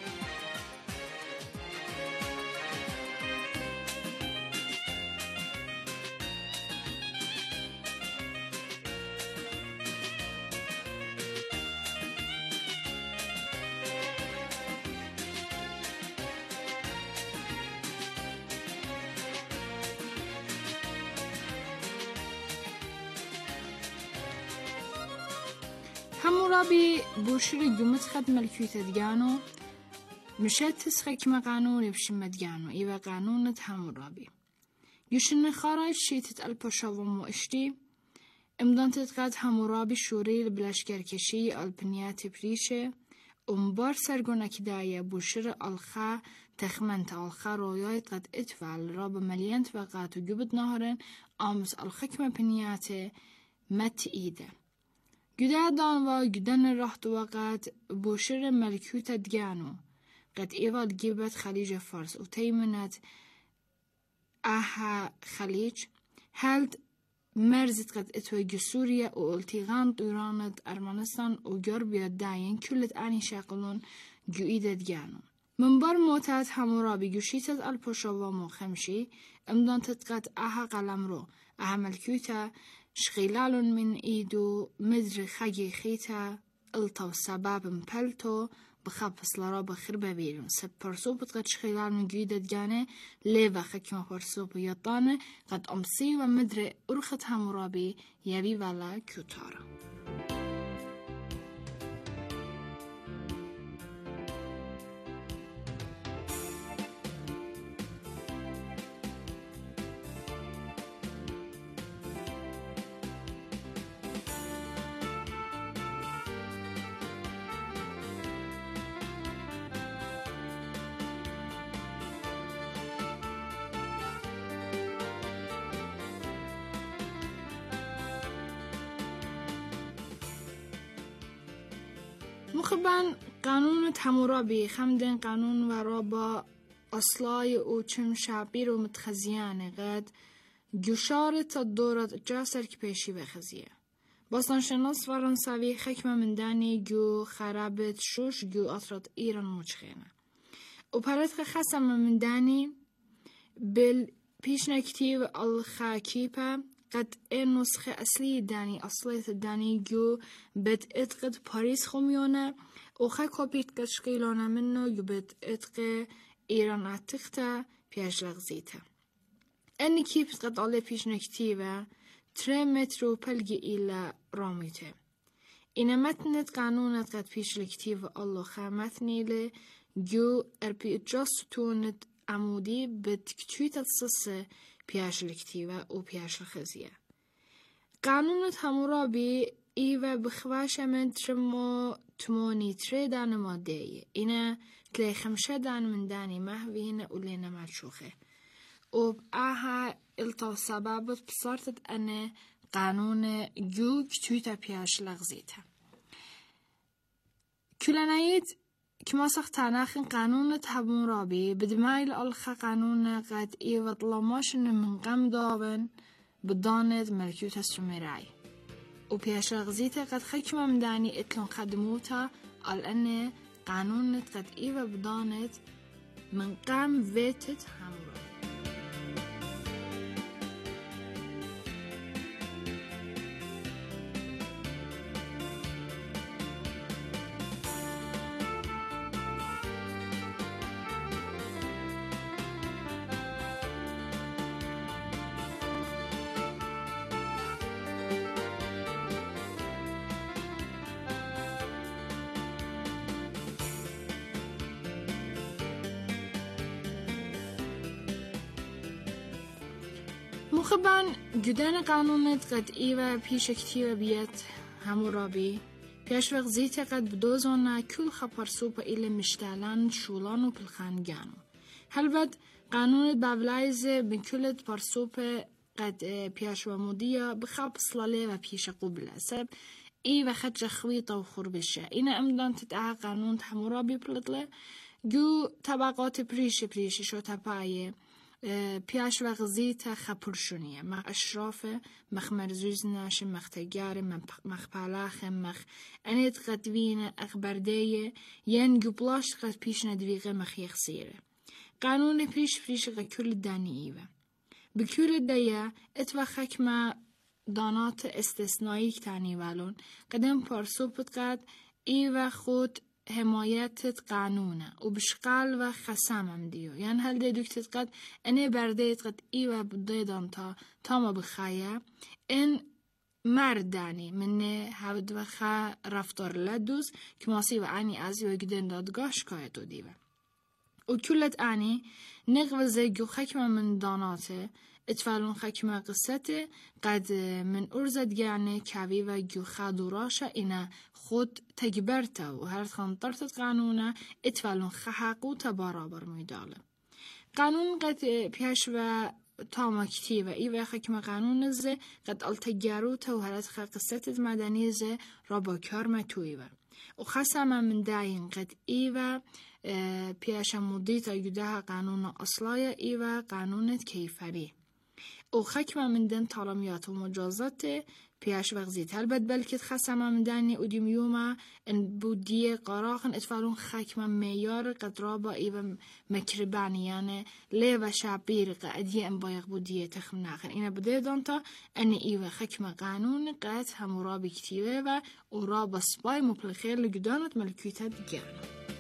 همورابي بوشري جمت خد ملكوتة دجانو مشات تسخك ما قانون يبشم دجانو إيوه قانونة همورابي يشن خارج شيتت البشاوم واشتي امدان تتقاد همورابي شوري بلاشكركشي البنيات بريشه ومبار سرگونه كداية بوشر الخا تخمنت الخا رويايت قد اتفعل راب مليانت وقات وجبت نهرن آمس الخكمة بنياته مت إيده جدادان و جدن رحت وقت بوشر ملكوت دجانو قد إيواد جيبت خليج فارس وتيمنت آها خليج هلد مرزت قد اتوجه سوريا والتيغان طيرانت أرمنستان وجربيا داين كلت آني شاقلون جوئيدة دجانو من بار موتات همورابي جوشيتت البوشوامو خمشي امدان تتقد آها قلم رو آها ملكوتا شغلال من إيدو مدر خاجي خيتا الطو سباب مبلتو بخبص لرا بخير ببيرون سب برسو بتقد شغلال من جيدة دجانة ليفا خكما برسو بيطانة قد أمسي ومدر أرخت همورابي يبي ولا كيوتارا مخبن قانون همورابي خمدن قانون ورابا أصلاي و چم شعبير و متخزيانه قد جشارة الدورة جاسر كبيشي بخزيه باستان شناس فرنساوي حكمة من داني جو خرابت شوش جو أطرد إيران مجخينه و پرتخ خسم من داني بالبيشنكتيو الخاكيبة قد این نسخه اصلی دانی اصلیت دانی جو بد اتقد پاریس خمیانه و خا کپیت کشکیلانه منو جو بد اتق ایران اتقتا پیش لغزیته اینی کیپت قد آله پیش نکتیوه تره مترو پلگی ایلا رامیته این متنت قانونت قد پیش لکتیوه الله خا متنیله جو ارپی جاستونت عمودی بد کتویت السسه پیاش لکتیوه و پیاش خزیه. قانون همورابي ایوه بخواش من ترمو تمونی تره دان مادهیه. اینه تلی خمشه دان من دانی محوینه اولینه مرشوخه. و بآها التا سببت بصارتت انه قانون جوج تویتا پیاش لغزیتا. كلانايت كما سختاناخن قانون تحبون رابي بدمايل الخا قانون قد ايوة طلماش من قم دابن بدانت ملكيوتا السميراي وبياش لغزيتا قد خيكما مداني اتلون خدموتا على ان قانون قد ايوة بدانت من قم فيتت همورا. مخبان جدان قانونت قد إيوة بيش كتير بيت همورابي بيش وقت زيت قد بدوزونا كل خبر سوبا إلى مشتالان شولانو بالخانجانو هل بد قانونت بابلايزة بن كلت برسوبا قد بيش ومودية بخاب صلالي و بيش قبل سب إيوة خدش خويطة وخربشة إنا أمدان تتعا قانون همورابي بلطلة جو طبقات بريش بريش شو تباية پیاش و غزیت خپرشونیه مخ اشراف مخ مرزوز ناش مخ تجار مخ پالاخ مخ انت قدوین اخبردیه ین جبلاش قد پیش ندویقه مخ یخسیره قانون پیش پیش کل دانیه بکل دیا اتوا حکم دانات استثنایی تانی ولون قدم پرسوبت قد ایو خود حمایت قانونه و بشقال و خسامم دیو یعنی هل دیدوکتت قد انه بردهت قد ایوه بدیدان تا تا ما بخایه این مردانی منه هود و خا رفتار لدوز که ماسی و انی ازی و گدن دادگاه شکایتو دیوه و کلت انی نغوزه جو خکمه من داناته اتفالون خکمه قصته قد من ارزد یعنی کوی و جو خادوراشا اینا خود تجبرته و هر خانطرت قانونه اتفالون خحقوته برابر میداله قانون قد پیش و تاما کتیبه ای و خکمه قانون زه قد التجاروته و هر قصته مدنی زه را با کار متویه و خسم من داین قد ای و پیش مدیتا یده قانون اصلای ای و قانونت کیفری و خکمه من دن طالمیات و مجازات پیش وقتی تلبت بلکه خسم من دنی و دیمیوما ان بودیه قراخن اتفالون خکمه میار قدرابا ای و مکربانیانه لی و شعبیر قدیه ان بایق بودیه تخمناخن اینا بده دانتا ان ای و خکمه قانون قد همورابی کتیوه و او را بسبای مپلخیر لگدانت ملکیتا دیگرنا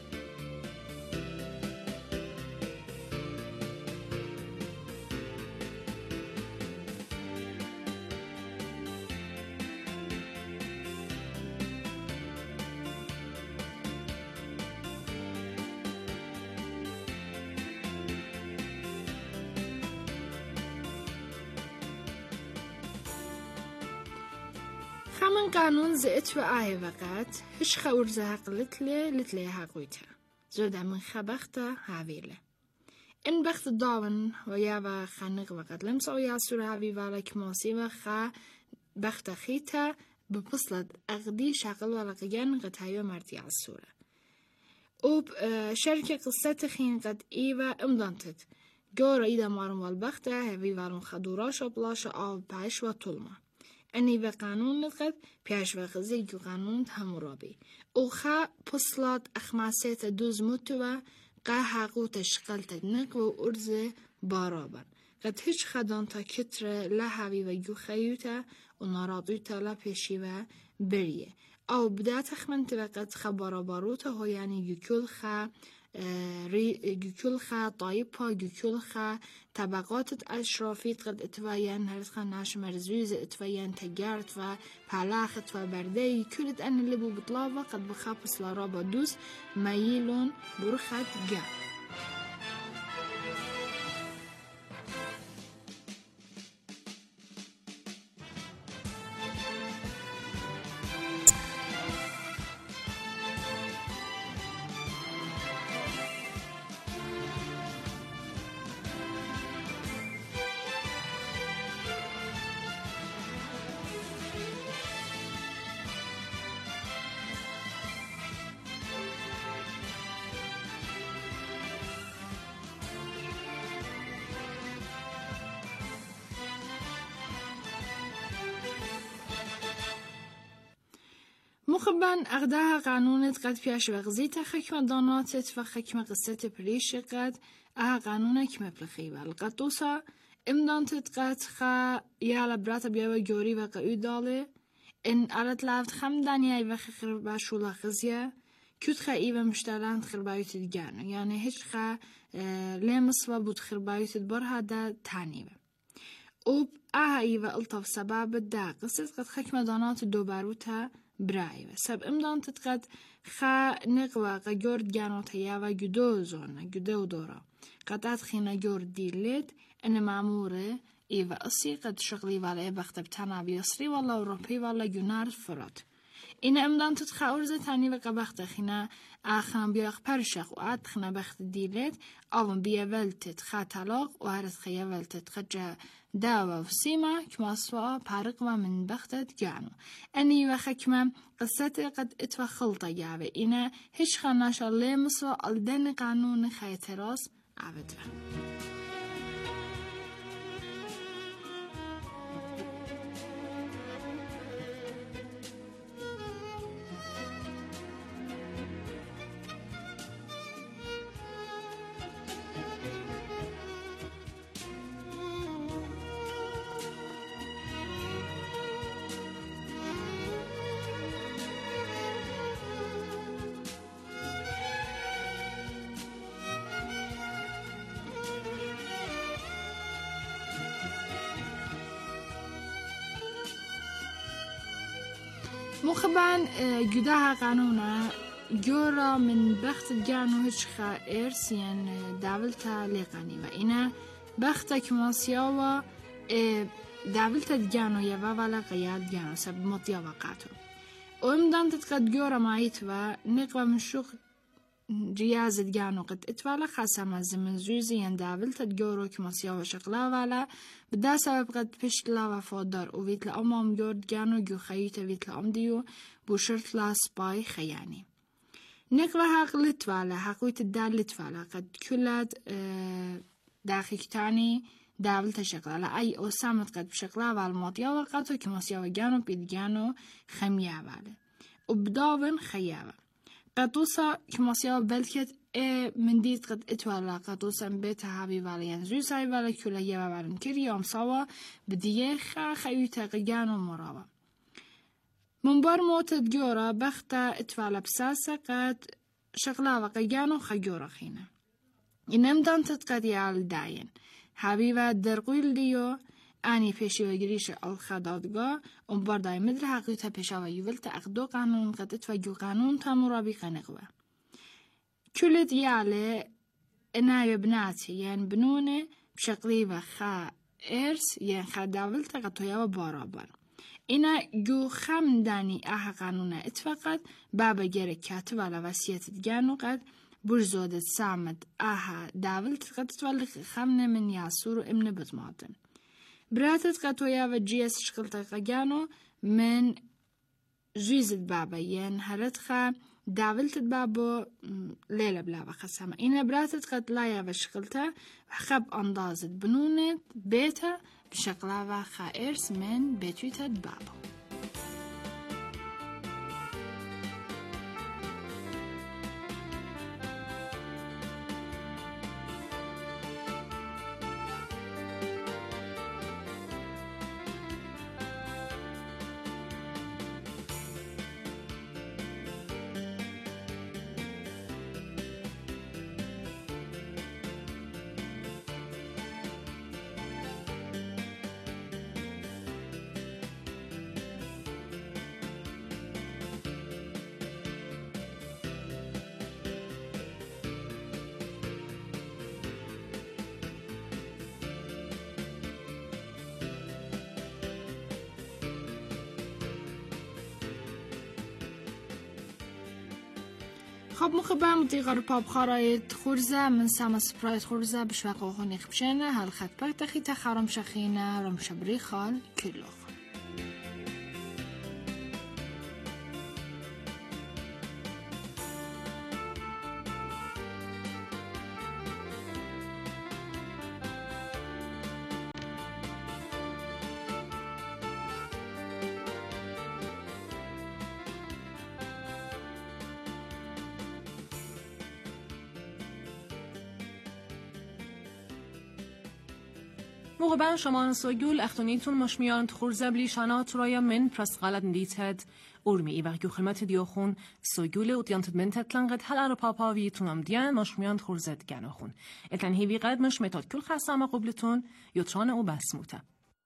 خمن قانون زئت و آه وقت هش خورزها قلتلي لتلي هاقويتها زودا من خبخته هاويله إن بخت داون ويا و خنق وقت لمس أو ياسور هاوي والك ماسي و خا بخت خيتا ببصلت أغدي شغل ولقيان قد هايو مرتي عالسورة وب شركة قصة خين قد إيوة امدانتت جو رأيدا مارم والبخته هاوي والم خدوراش و بلاش آو باش و طولما أني بقانون قد پیش و خزی جو قانون همورابی او خا پسلات اخماسیت دوز متوه قا حقوت شقلت نق و ارز بارابن قد هیچ خدان تا کتر لحوی و جو خیوته و نارادویتا لپیشی و بریه او بدا تخمنت و قد خبارا باروتا هو یعنی یکل خا جوكل خا طايبها جوكل خا طبقات الأشرافيت قد اتفاين هرتخا ناش مرزوز اتفاين تجارت و پلاخت و بردي كلت أن اللي بو بطلابة قد بخابس لرابا دوس مايلون برخت جا مخبن أغداها قانونت قد فيش وغزيتا خكمة داناتت وخكمة قصة بريش قد أها قانونك مبلخيبة القطوسة امدانتت قد خا يالا براتا بيوا جوري وقعود دالي إن أردت لافت خم دانياي وخخر باشولا خزيا كيوت خا إيوه مشتالان تخربايوت دجانو يعني هيش خا اه لامس وبود خربايوت برها دا تانيوه وب أها إيوه ألطف سباب دا قصة قد خكمة دانات دوباروتها برايوه سب امدانتت قد خا نقوى قا جورد جانو تياوه جدو زونا جدو دورا قطعت خينا جورد ديلت أن معمورة إيوه أصي قد شغلي والي بختب تنابي أصري والله أوروبي والله جنار فرات إن أمدان تتخا أرزة تاني وقا بخت خينا آخان بياخ برشخ وآد خنا بخت ديلت أولا بيا ولتت خا طلاق وهرت خيا ولتت خجا داوا وسيما كما سوا بارق من بختت جانو أني وخكما قصتي قد اتوا خلطة جاوه إنا هش خاناش اللي مسوا الدن قانون خي تراس عبده مخبان جداها قانونا جورا من بخت جانو هشخا إرسيان دابلتا لقاني وإنا بختا كماسياوا دابلتا جانو يبا ولا قياد جانو سب مطيا وقاتو وإمدان تتقد جورا معيتوا نقوى من شوخ رياضة جانو قد اتوالا خاصة زمن زوزي ين دابلتا جورو كماسياوا شغلا ولا بدا سبب قد پشت لا وفادار و ویت لامام جورد جانو جو خیوت ویت لام دیو بوشرت لا سپای خیانی نقوى حق لتوالا حقويت الدال لتوالا قد كلاد داخيكتاني دابل تشغلا لا أي أسامت قد بشغلا والماضيا وقاتو كماسيا جانو بيد جانو خميا واله وبداون خيابا قطوسا كماسيا بلكت اه من ديت قد اتوالا قطوسا بيت هابي واليان زوساي والا كلا يبا والن كريام سوا بديه خا خيوتا قيانو مراوا من بار موتت جورا بختا اتوالا بساسا قد شغلا وقيانو خيورا خينا إنم دانتت قد يعال داين حبيبا درقويل ديو آني پیشی و گریش الخدادگاه اون بار دای مدر حقیقت پیشا و یولت اقدو قانون قدت و جو قانون تامورابی قنقوه كلت يعلى إنها بناتي يعني بنونة بشكلي وخا إرس يعني خا دولت قطويا وبارابر إنا جو خم داني أها قانونا اتفقد بابا جيرك كاتب على وسيلة جانو قد برزودة سامد أها دولت قد تولي خمنا من ياسور وإمن بطماطن براتت قطويا وجيس شكلت جانو من زويزة بابا يعني هرتخا داولت بابو ليلة بلا بخسامة إنا براتت قد لايا وشغلتا وخب أندازت بنونت بيتا بشغلا وخا إرس من بيتويتت بابو خب مخبام دیگر پاپ خرایط خورزه من سام سپرایت خورزه بشوق و خونی خبشنه هل خط پرت تخی تخرم شخینه رم شبری خال کلو موقع بان شما سوگول اختونیتون مشمیان تخورزه بلی شانات رویا من پرس غلط ندیتد ارمی ای وقتی خدمت دیوخون سوگول و دیانت من تطلنقت هل ار پاپا ویتونم دیان مشمیان تخورزه گناخون اتن هیوی قد مش متاد کل خسام قبلتون یوتران او بسموته.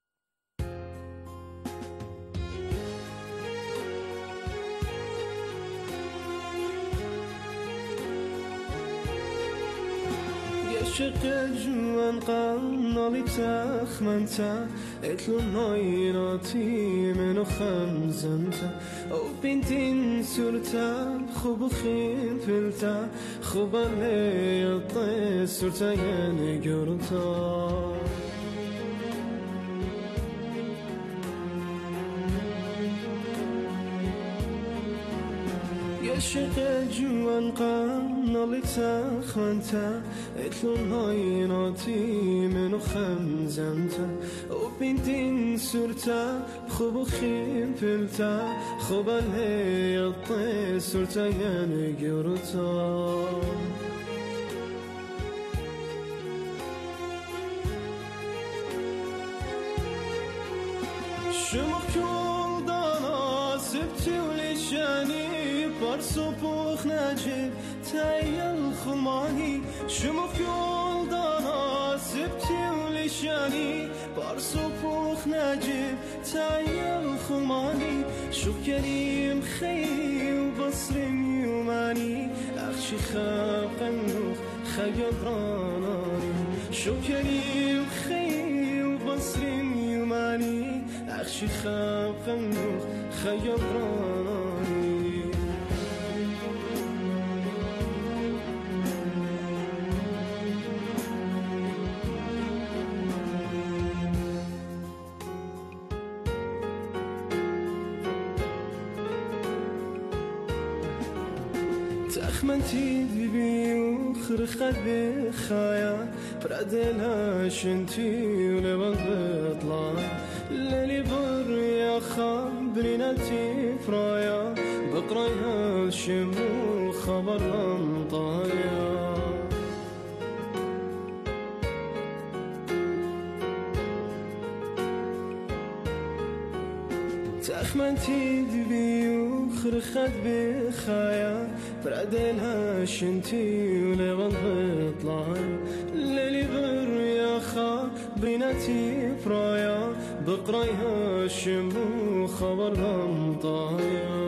عشق جوان قنالی تخمنتا اتلو نايراتي منو خمزنتا او بنتين سورتا خوب خين فلتا خوب ليطي سورتا يعني قرطا عشق جوان قنالی تخمنتا اتلو نايراتي منو خمزنتا او بنتين سورتا خوب خين فلتا خوب ليطي سورتا يعني قرطا شمخ كولدان آسبتي ولشاني بارسو بوخ نجيب تايل خماني شمخ يولدان آسبتي ولشاني بارسو بوخ نجيب تايل خماني شوف كريم خي وبصري يوماني أخشي خاق النوخ خيال راناني شوف كريم خي وبصري يوماني أخشي خاق النوخ خيال راناني تخمنتي بيبي وخرخت بخايا برادلها شنتي ولبن بطلع للي بر يا خبريناتي فرايا بقرايا الشمو خبر لمطايا تخمنتي دبي وخرخت بخايا برادلها شنتي ولبن بطلع للي بر يا خبريناتي فرايا بقرايا الشمو خبر لمطايا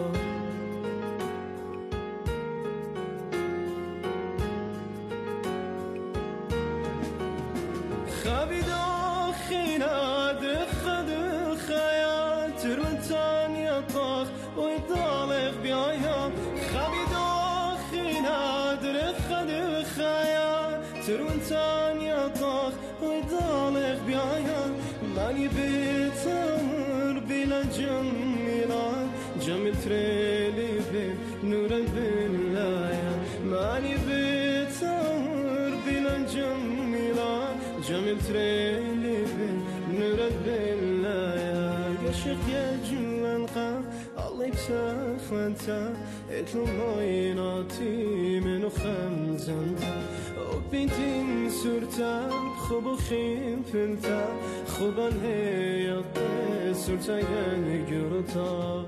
خابي داخينا دخد خيال ترونتان يطاخ ويطالق بيايا خابي داخينا دخد خيال ترونتان يطاخ ويطالق بيايا ماني بتمر بلا جميلة جميل تريلي بنور باللايا ماني بتمر بلا جميلة جميل تريلي بنور باللايا قشق يا جوان قا الله يبسخ وانتا اتلو نايناتي منو خمزنتا وبنتين سورتا خوب خين فلتا خوبا هيطي سورتا يعني قرطا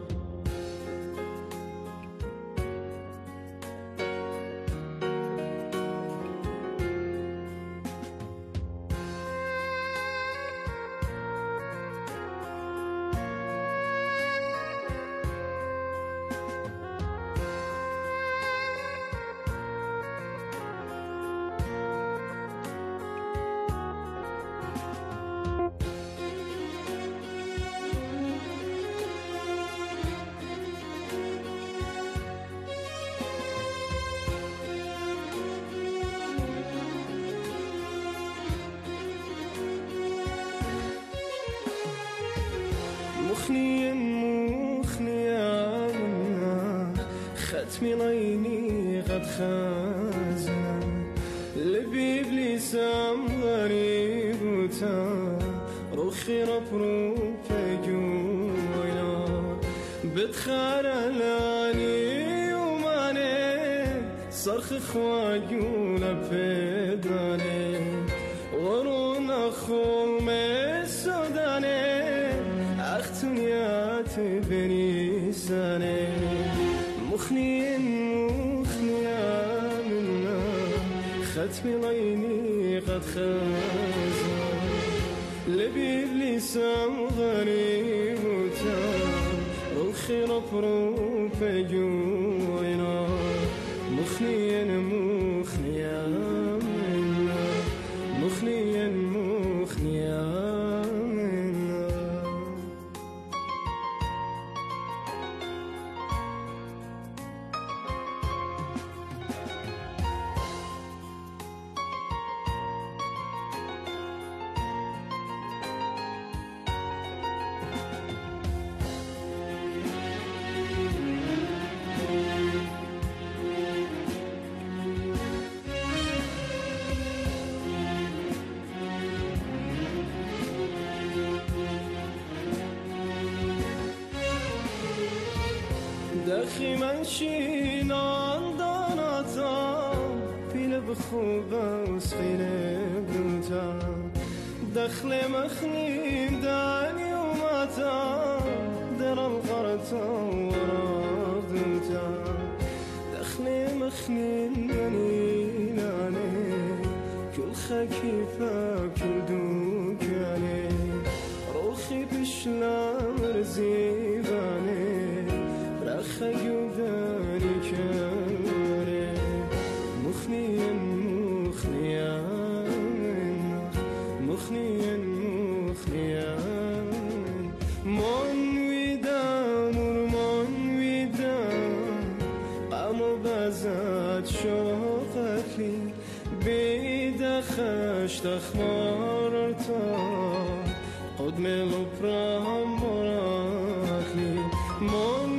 مخني مخني عنا ختمي ليني قد خازن لبي بلسام غريب وتا روخي ربرو فجوينا بتخارلاني وماني صرخ خواجونا بداني ورونا خو ختم عيني قد خزن لبي بلسان غريب وتام الخير بروف جوينا مخنيا مخنيا منا مخنيا مخنيا منا دخی من شینان داناتم پیل بخوب از خیل بودم دخل مخنیم دانی اومدم درم غرطم ورا دودم دخل مخنیم دانی نانه کل خکیفه کل دوگانه روخی بشلم رزیبانه خجوداني كاره مخنيا مخنيا مخنيا مخنيا من ويدام من ويدام قام بزاد شوقتي بيد خشت خمارتا قدم لبرام مراتلي من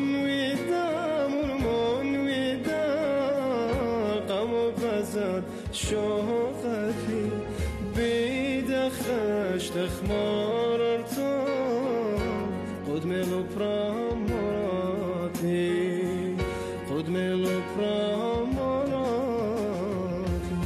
شوقتي بيد خشت خمار ارتام قدم لبرام مراتي قدم لبرام مراتي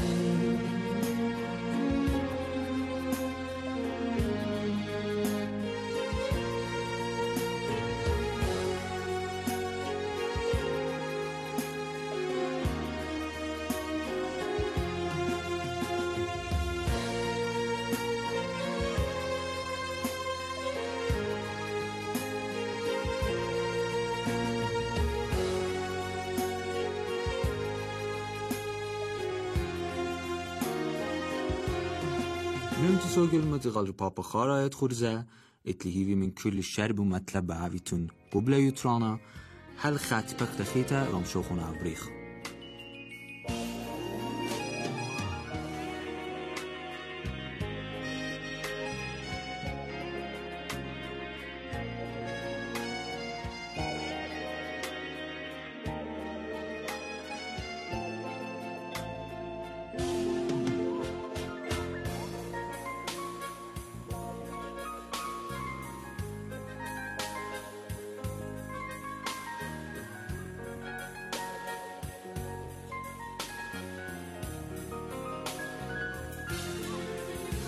نمتي سوغل متغال بابا خارا خورزة اتلهيوي من كل الشرب ومطلب بعويتون قبل يترانا هل خط بك دخيتا رمشوخون عبريخ